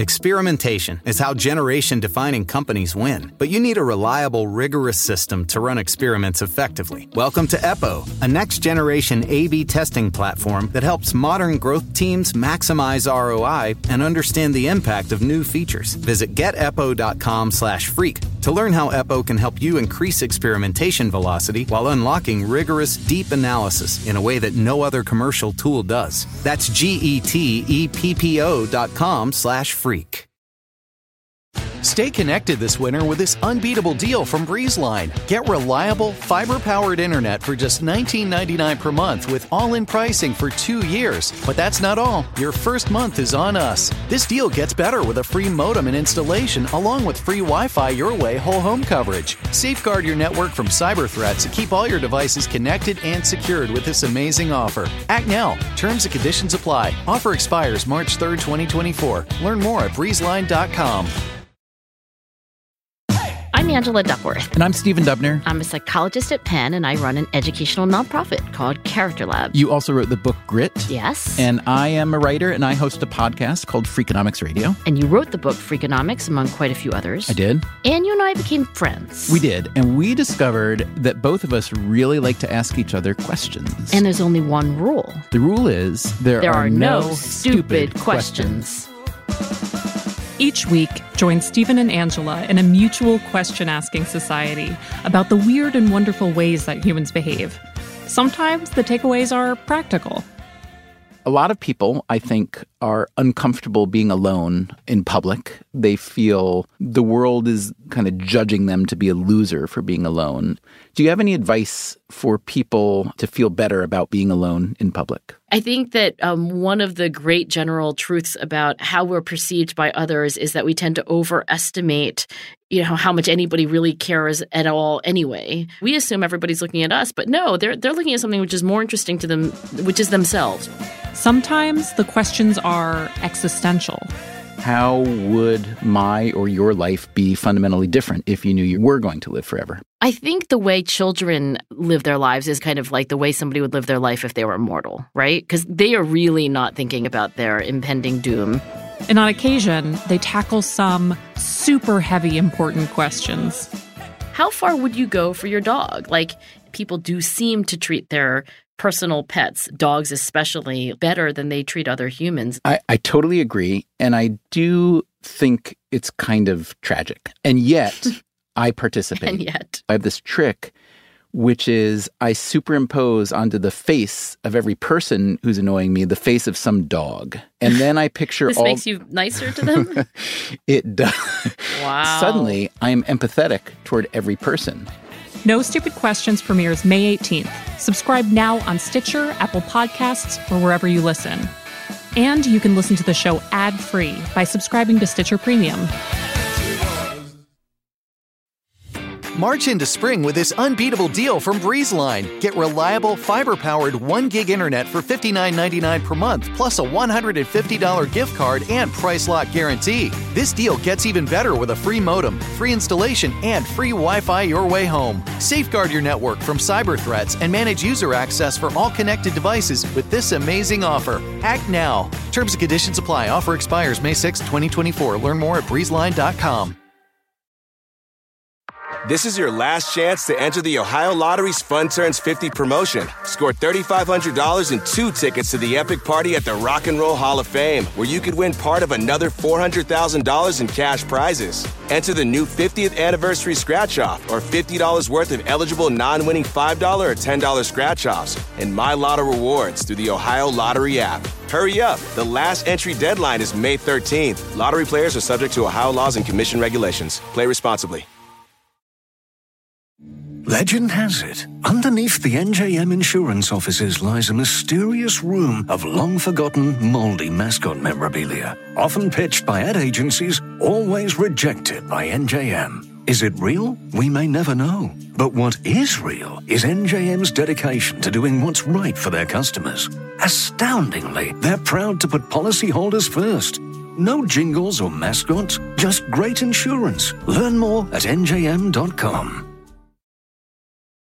Experimentation is how generation-defining companies win, but you need a reliable, rigorous system to run experiments effectively. Welcome to EPO, a next-generation A/B testing platform that helps modern growth teams maximize ROI and understand the impact of new features. Visit getepo.com/freak to learn how EPO can help you increase experimentation velocity while unlocking rigorous, deep analysis in a way that no other commercial tool does. That's GETEPPO.com/freak. Stay connected this winter with this unbeatable deal from BreezeLine. Get reliable, fiber-powered internet for just $19.99 per month with all-in pricing for 2 years. But that's not all. Your first month is on us. This deal gets better with a free modem and installation, along with free Wi-Fi Your Way whole home coverage. Safeguard your network from cyber threats and keep all your devices connected and secured with this amazing offer. Act now. Terms and conditions apply. Offer expires March 3rd, 2024. Learn more at breezeline.com. I'm Angela Duckworth. And I'm Stephen Dubner. I'm a psychologist at Penn, and I run an educational nonprofit called Character Lab. You also wrote the book Grit. Yes. And I am a writer, and I host a podcast called Freakonomics Radio. And you wrote the book Freakonomics, among quite a few others. I did. And you and I became friends. We did. And we discovered that both of us really like to ask each other questions. And there's only one rule. The rule is there are no stupid questions. Each week, join Stephen and Angela in a mutual question-asking society about the weird and wonderful ways that humans behave. Sometimes the takeaways are practical. A lot of people, I think, are uncomfortable being alone in public. They feel the world is kind of judging them to be a loser for being alone. Do you have any advice for people to feel better about being alone in public? I think that one of the great general truths about how we're perceived by others is that we tend to overestimate, how much anybody really cares at all anyway. We assume everybody's looking at us, but no, they're looking at something which is more interesting to them, which is themselves. Sometimes the questions are existential. How would my or your life be fundamentally different if you knew you were going to live forever? I think the way children live their lives is kind of like the way somebody would live their life if they were immortal, right? Because they are really not thinking about their impending doom. And on occasion, they tackle some super heavy, important questions. How far would you go for your dog? Like, people do seem to treat their personal pets, dogs especially, better than they treat other humans. I totally agree. And I do think it's kind of tragic. And yet, I participate. And yet. I have this trick, which is I superimpose onto the face of every person who's annoying me the face of some dog. And then I picture This makes you nicer to them? It does. Wow. Suddenly, I am empathetic toward every person. No Stupid Questions premieres May 18th. Subscribe now on Stitcher, Apple Podcasts, or wherever you listen. And you can listen to the show ad-free by subscribing to Stitcher Premium. March into spring with this unbeatable deal from BreezeLine. Get reliable, fiber-powered 1 gig internet for $59.99 per month, plus a $150 gift card and price lock guarantee. This deal gets even better with a free modem, free installation, and free Wi-Fi Your Way home. Safeguard your network from cyber threats and manage user access for all connected devices with this amazing offer. Act now. Terms and conditions apply. Offer expires May 6, 2024. Learn more at breezeline.com. This is your last chance to enter the Ohio Lottery's Fun Turns 50 promotion. Score $3,500 and 2 tickets to the epic party at the Rock and Roll Hall of Fame, where you could win part of another $400,000 in cash prizes. Enter the new 50th anniversary scratch-off or $50 worth of eligible non-winning $5 or $10 scratch-offs and My Lotto rewards through the Ohio Lottery app. Hurry up. The last entry deadline is May 13th. Lottery players are subject to Ohio laws and commission regulations. Play responsibly. Legend has it, underneath the NJM insurance offices lies a mysterious room of long-forgotten, moldy mascot memorabilia. Often pitched by ad agencies, always rejected by NJM. Is it real? We may never know. But what is real is NJM's dedication to doing what's right for their customers. Astoundingly, they're proud to put policyholders first. No jingles or mascots, just great insurance. Learn more at njm.com.